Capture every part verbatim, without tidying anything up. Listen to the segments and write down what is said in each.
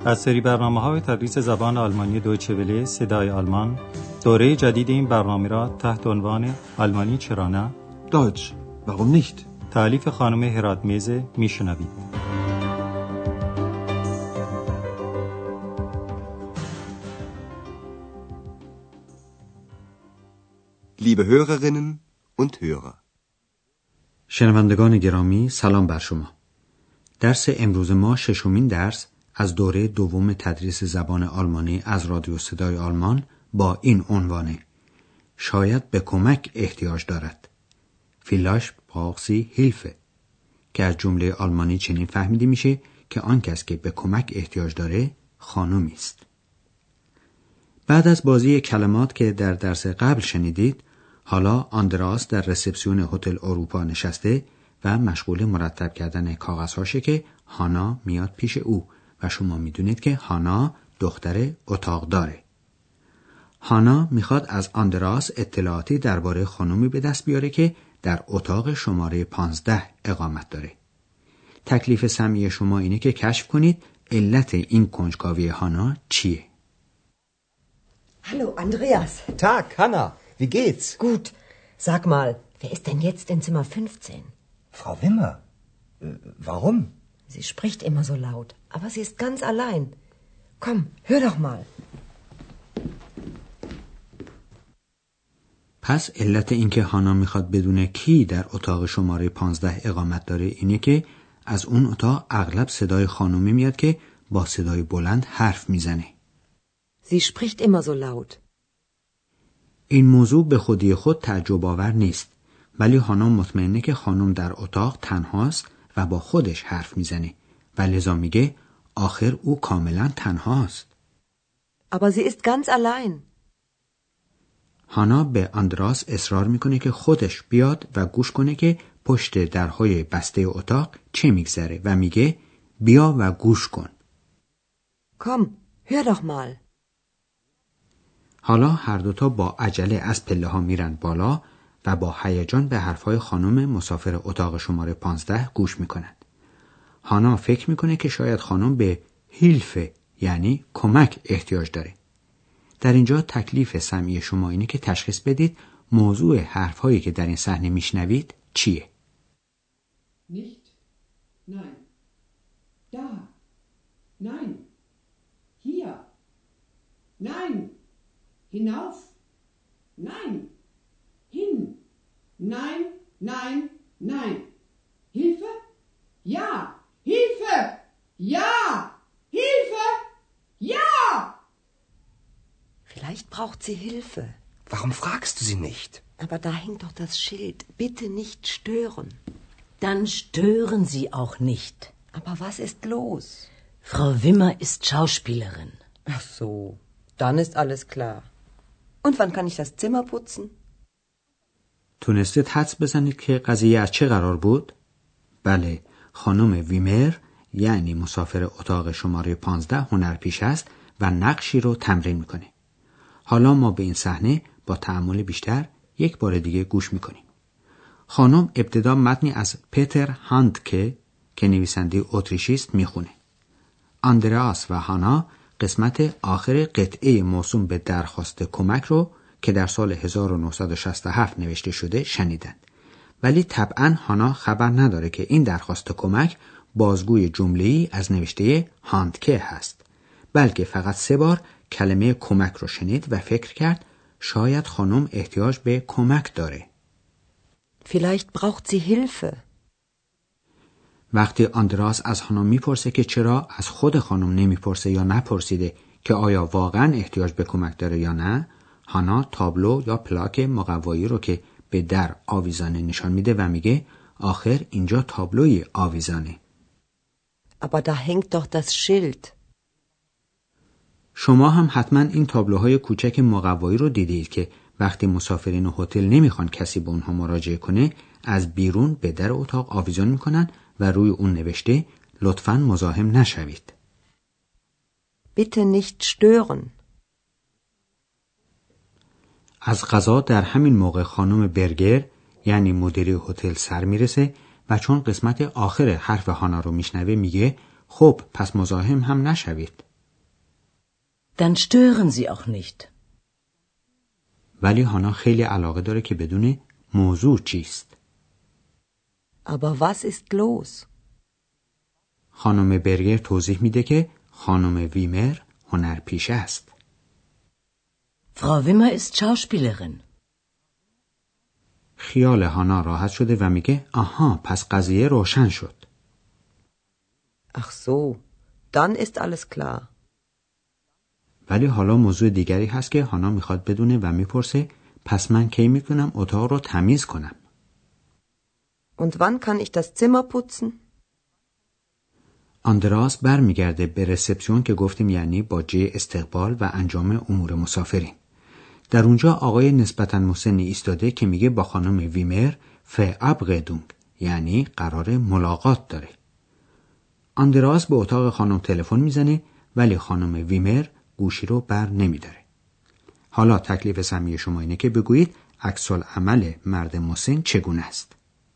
از سری برنامه‌های تدریس زبان آلمانی دویچه وله صدای آلمان، دوره جدید این برنامه را تحت عنوان آلمانی چرا نه؟ Deutsch, warum nicht? تألیف خانم هراتمیزه میشنوید. Liebe Hörerinnen und Hörer. شنوندگان گرامی، سلام بر شما. درس امروز ما ششمین درس از دوره دوم تدریس زبان آلمانی از رادیو صدای آلمان با این عنوانه: شاید به کمک احتیاج دارد. Vielleicht braucht sie Hilfe. که از جمله آلمانی چنین فهمیده میشه که آن کس که به کمک احتیاج داره خانومی است. بعد از بازی کلمات که در درس قبل شنیدید، حالا آندراس در رسپسیون هتل اروپا نشسته و مشغول مرتب کردن کاغذهاشه که هانا میاد پیش او و شما میدونید که هانا دختر اتاق داره. هانا میخواد از آندراس اطلاعاتی درباره خانومی به دست بیاره که در اتاق شماره پانزده اقامت داره. تکلیف سمی شما اینه که کشف کنید علت این کنجکاوی هانا چیه؟ Hallo, Andreas. Tag, Hanna. Wie geht's? Gut. Sag mal, wer ist denn jetzt in Zimmer fünfzehn? Frau Wimmer. Äh, warum? Sie spricht immer so laut, aber sie ist ganz allein. Komm, hör doch mal. پس علت اینکه هانا میخواد بدونه کی در اتاق شماره پانزده اقامت داره اینه که از اون اتاق اغلب صدای خانومی میاد که با صدای بلند حرف میزنه. Sie spricht immer so laut. این موضوع به خودی خود تعجب آور نیست، ولی هانا مطمئنه که خانم در اتاق تنهاست و با خودش حرف میزنه و لذا میگه آخر او کاملا تنهاست. Aber sie ist ganz allein. هانا به آندراس اصرار میکنه که خودش بیاد و گوش کنه که پشت درهای بسته اتاق چه میگذره و میگه بیا و گوش کن. Komm, hör doch mal. حالا هر دوتا با عجله از پله ها میرن بالا و با هیجان به حرفهای خانم مسافر اتاق شماره پانزده گوش میکنند. هانا فکر میکنه که شاید خانم به هیلفه یعنی کمک احتیاج داره. در اینجا تکلیف سمعی شما اینه که تشخیص بدید موضوع حرفهایی که در این صحنه میشنوید چیه؟ Nicht. Nein. Da. Nein. Hier. Nein. Hinauf. Nein. Hin. Nein. Nein. Nein. Hilfe? Ja. Hilfe! Ja. Hilfe! Ja! Vielleicht braucht sie Hilfe. Warum fragst du sie nicht? Aber da hängt doch das Schild. Bitte nicht stören. Dann stören Sie auch nicht. Aber was ist los? Frau Wimmer ist Schauspielerin. Ach so, dann ist alles klar. Und wann kann ich das Zimmer putzen? تونستید حدس بزنید که قضیه از چه قرار بود؟ بله، خانم ویمر یعنی مسافر اتاق شماره پانزده هنرپیشه است و نقشی رو تمرین میکنه. حالا ما به این صحنه با تأمل بیشتر یک بار دیگه گوش میکنیم. خانم ابتدا متنی از پتر هاندکه که نویسنده اتریشی است میخونه. آندراس و هانا قسمت آخر قطعه موسوم به درخواست کمک رو که در سال هزار و نهصد و شصت و هفت نوشته شده شنیدند. ولی طبعاً هانا خبر نداره که این درخواست کمک بازگوی جمله‌ای از نوشته هاندکه هست، بلکه فقط سه بار کلمه کمک رو شنید و فکر کرد شاید خانم احتیاج به کمک داره. Vielleicht braucht sie Hilfe. وقتی آندراس از هانا میپرسه که چرا از خود خانم نمیپرسه یا نپرسیده که آیا واقعا احتیاج به کمک داره یا نه، هانا تابلو یا پلاک مقوایی رو که به در آویزانه نشان میده و میگه آخر اینجا تابلوی آویزانه. Aber da hängt doch das Schild. شما هم حتما این تابلوهای کوچک مقوایی رو دیدید که وقتی مسافرین هتل نمیخوان کسی به اونها مراجعه کنه از بیرون به در اتاق آویزان میکنن و روی اون نوشته لطفاً مزاحم نشوید. Bitte nicht stören. از قضا در همین موقع خانم برگر یعنی مدیره هتل سر میرسه و چون قسمت آخر حرف هانا رو میشنوه میگه خب پس مزاحم هم نشوید. Dann stören Sie auch nicht. ولی هانا خیلی علاقه داره که بدونه موضوع چیست. Aber was ist los? خانم برگر توضیح میده که خانم ویمر هنرپیشه است. Frau Wimmer ist Schauspielerin. خیال هانا راحت شده و میگه آها پس قضیه روشن شد. Ach so, dann ist alles klar. ولی حالا موضوع دیگری هست که هانا میخواد بدونه و میپرسه پس من کی میتونم اتاق رو تمیز کنم؟ Und wann kann ich das Zimmer putzen? آندراس برمیگرده به رسپسیون که گفتیم یعنی باجه استقبال و انجام امور مسافرین. در اونجا آقای نسبتاً مسنی ایستاده که میگه با خانم ویمر فابردونگ یعنی قرار ملاقات داره. آندراس به اتاق خانم تلفن میزنه ولی خانم ویمر گوشی رو بر نمیداره. حالا تکلیف سمی شما اینه که بگویید عکس‌العمل مرد مسن چگونه است.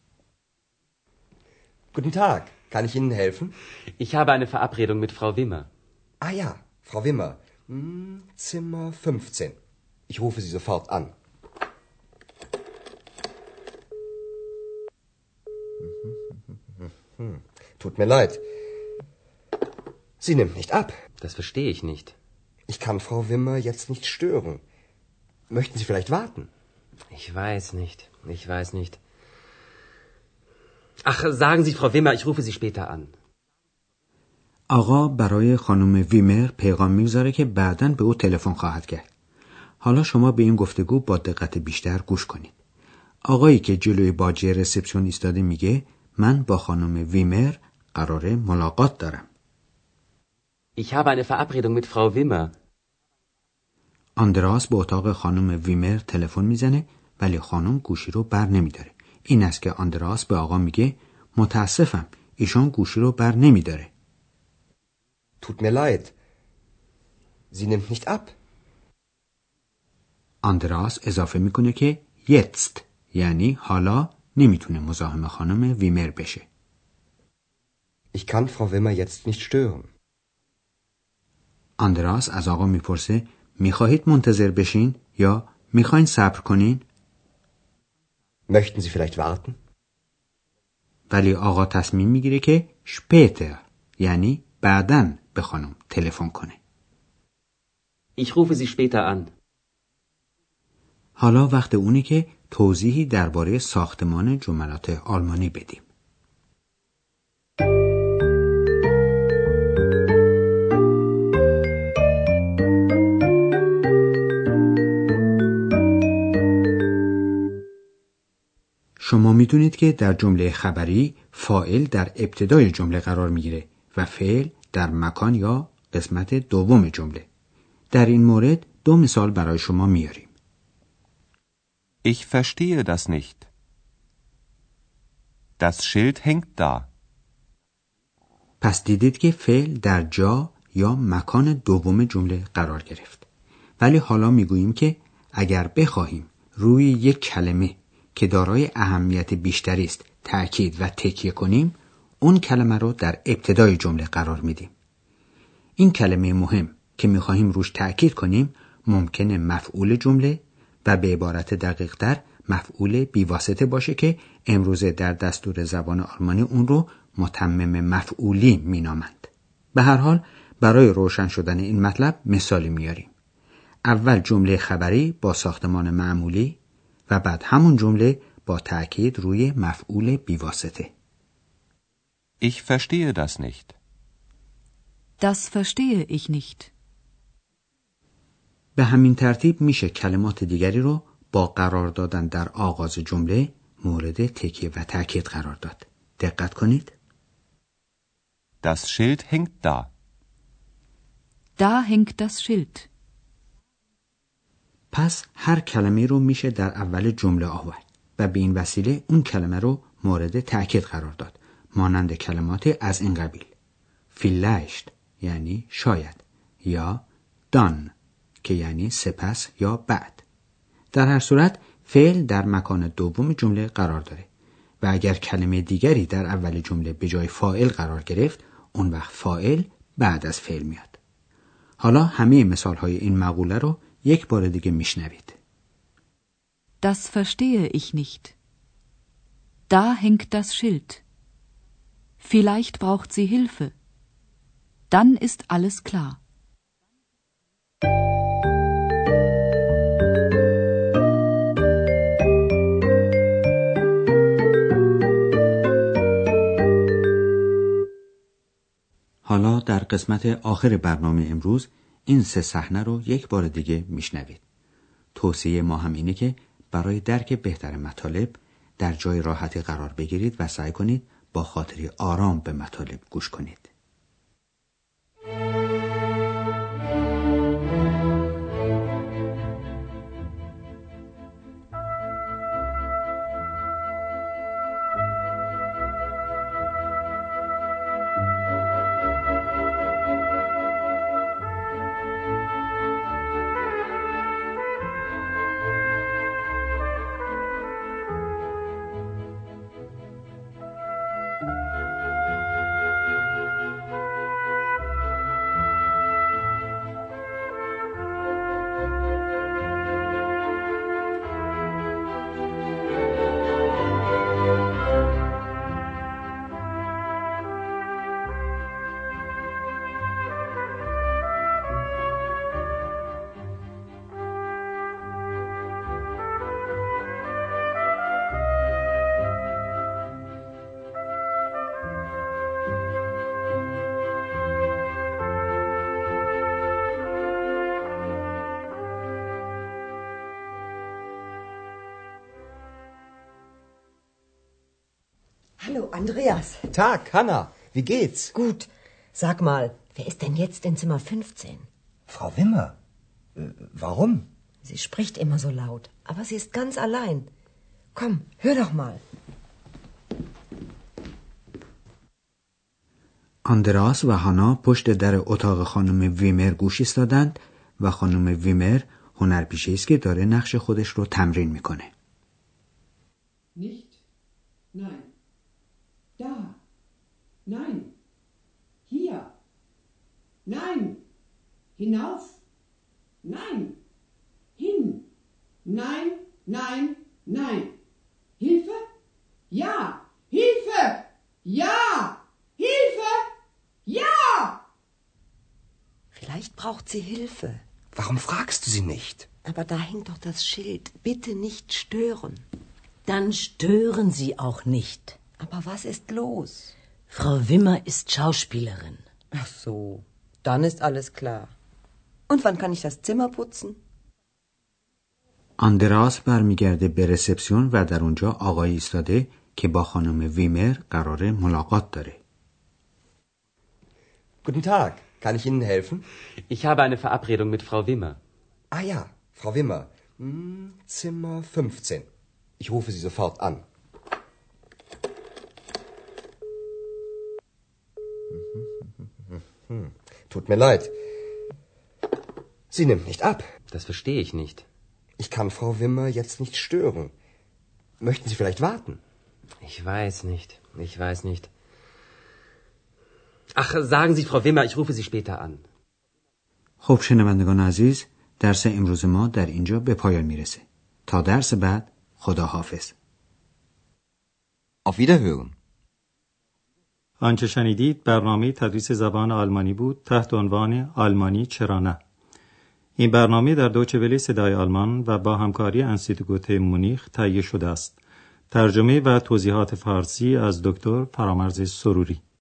Guten Tag, kann ich Ihnen helfen? Ich habe eine Verabredung mit Frau Wimmer. Ah ja, Frau Wimmer. Hm, Zimmer fünfzehn. Ich rufe Sie sofort an. Tut mir leid. Sie nimmt nicht ab. Das verstehe ich nicht. Ich kann Frau Wimmer jetzt nicht stören. Möchten Sie vielleicht warten? Ich weiß nicht. Ich weiß nicht. Ach, sagen Sie, Frau Wimmer, ich rufe Sie später an. آقا برای خانم ویمر پیغام میگذاره که بعداً به او تلفن خواهد کرد. حالا شما به این گفتگو با دقت بیشتر گوش کنید. آقایی که جلوی باجه رسپسیون ایستاده میگه من با خانم ویمر قراره ملاقات دارم. Ich habe eine Verabredung mit Frau Wimmer. آندراس به اتاق خانم ویمر تلفن میزنه ولی خانم گوشی رو بر نمیداره. این است که آندراس به آقا میگه متاسفم ایشان گوشی رو بر نمیداره. Tut mir leid. Sie nimmt nicht ab. آندراس اضافه میکنه که jetzt یعنی حالا نمیتونه مزاحم خانم ویمر بشه. Ich kann Frau Wimmer jetzt nicht stören. آندراس از آقا میپرسه میخواهید منتظر بشین یا میخواین صبر کنین؟ Möchten Sie vielleicht warten? ولی آقا تصمیم میگیره که später یعنی بعداً به خانم تلفن کنه. Ich rufe Sie später an. حالا وقت اونی که توضیحی درباره ساختمان جملات آلمانی بدیم. شما میدونید که در جمله خبری فاعل در ابتدای جمله قرار میگیره و فعل در مکان یا قسمت دوم جمله. در این مورد دو مثال برای شما میاریم. Ich verstehe das nicht. Das Schild hängt da. پس دیدید که فعل در جا یا مکان دوم جمله قرار گرفت. ولی حالا میگوییم که اگر بخواهیم روی یک کلمه که دارای اهمیت بیشتری است تأکید و تکیه کنیم، اون کلمه رو در ابتدای جمله قرار میدیم. این کلمه مهم که میخواهیم روش تأکید کنیم ممکنه مفعول جمله و به عبارت دقیق‌تر مفعول بیواسطه باشه که امروزه در دستور زبان آلمانی اون رو متمم مفعولی مینامند. به هر حال برای روشن شدن این مطلب مثالی میاریم. اول جمله خبری با ساختمان معمولی و بعد همون جمله با تأکید روی مفعول بیواسطه. Ich verstehe das nicht. Das verstehe ich nicht. به همین ترتیب میشه کلمات دیگری رو با قرار دادن در آغاز جمله مورد تکیه و تأکید قرار داد. دقت کنید. Das Schild hängt da. Da hängt das Schild. پس هر کلمه رو میشه در اول جمله آورد و به این وسیله اون کلمه رو مورد تأکید قرار داد. مانند کلمات از این قبیل. vielleicht یعنی شاید یا dann که یعنی سپس یا بعد. در هر صورت فعل در مکان دوم جمله قرار داره و اگر کلمه دیگری در اول جمله به جای فاعل قرار گرفت اون وقت فاعل بعد از فعل میاد. حالا همه مثالهای این مقوله رو یک بار دیگه میشنوید. Das verstehe ich nicht. Da hängt das Schild. Vielleicht braucht sie Hilfe. Dann ist alles klar. حالا در قسمت آخر برنامه امروز این سه صحنه رو یک بار دیگه میشنوید. توصیه ما هم اینه که برای درک بهتر مطالب در جای راحتی قرار بگیرید و سعی کنید با خاطری آرام به مطالب گوش کنید. Hallo, Andreas. Tag, Hanna. Wie geht's? Gut. Sag mal, wer ist denn jetzt in Zimmer fünfzehn? Frau Wimmer. Äh, warum? Sie spricht immer so laut, aber sie ist ganz allein. Komm, hör doch mal. آندراس و هانا پشت در اتاق خانم ویمر گوش ایستادند و خانم ویمر هنرپیشه است که داره نقش خودش رو تمرین میکنه. Nicht. Nein. Da. Nein. Hier. Nein. Hinauf. Nein. Hin. Nein, nein, nein. Hilfe? Ja. Hilfe! Ja! Hilfe! Ja! Vielleicht braucht sie Hilfe. Warum fragst du sie nicht? Aber da hängt doch das Schild. Bitte nicht stören. Dann stören Sie auch nicht. Aber was ist los? Frau Wimmer ist Schauspielerin. Ach so, dann ist alles klar. Und wann kann ich das Zimmer putzen? آندراس برمیگرده به رسپسیون و در اونجا آقای ایستاده که با خانم ویمر قرار ملاقات داره. Guten Tag. Kann ich Ihnen helfen? Ich habe eine Verabredung mit Frau Wimmer. Ah ja, Frau Wimmer. Hm, Zimmer fünfzehn. Ich rufe Sie sofort an. Hm, tut mir leid. Sie nimmt nicht ab. Das verstehe ich nicht. Ich kann Frau Wimmer jetzt nicht stören. Möchten Sie vielleicht warten? Ich weiß nicht. Ich weiß nicht. Ach, sagen Sie, Frau Wimmer, ich rufe Sie später an. خب شنوندگان عزیز، درس امروز ما در اینجا به پایان میرسه. تا درس بعد، خدا حافظ. Auf Wiederhören. آنچه شنیدید برنامه تدریس زبان آلمانی بود تحت عنوان آلمانی چرا نه. این برنامه در دویچه وله صدای آلمان و با همکاری انستیتوت گوته مونیخ تهیه شده است. ترجمه و توضیحات فارسی از دکتر فرامرز سروری.